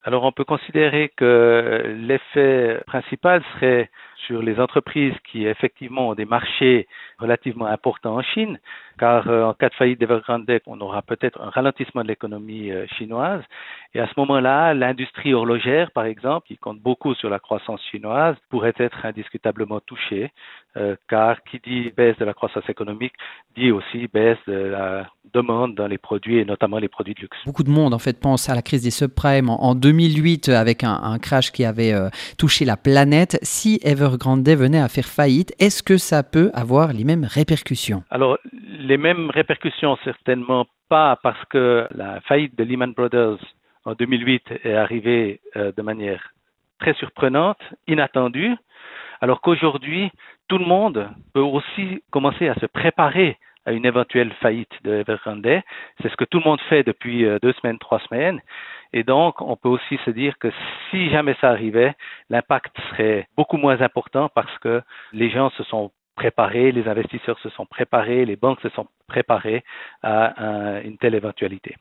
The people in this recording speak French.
Alors, on peut considérer que l'effet principal serait sur les entreprises qui effectivement ont des marchés relativement importants en Chine, car en cas de faillite d'Evergrande, on aura peut-être un ralentissement de l'économie chinoise. Et à ce moment-là, l'industrie horlogère, par exemple, qui compte beaucoup sur la croissance chinoise, pourrait être indiscutablement touchée, car qui dit baisse de la croissance économique dit aussi baisse de la demande dans les produits et notamment les produits de luxe. Beaucoup de monde en fait pense à la crise des subprimes en 2008 avec un crash qui avait touché la planète. Si Evergrande venait à faire faillite, est-ce que ça peut avoir les mêmes répercussions? Alors, les mêmes répercussions, certainement pas, parce que la faillite de Lehman Brothers en 2008 est arrivée de manière très surprenante, inattendue, alors qu'aujourd'hui, tout le monde peut aussi commencer à se préparer à une éventuelle faillite de Evergrande. C'est ce que tout le monde fait depuis 2 semaines, 3 semaines. Et donc, on peut aussi se dire que si jamais ça arrivait, l'impact serait beaucoup moins important parce que les gens se sont préparés, les investisseurs se sont préparés, les banques se sont préparés à une telle éventualité.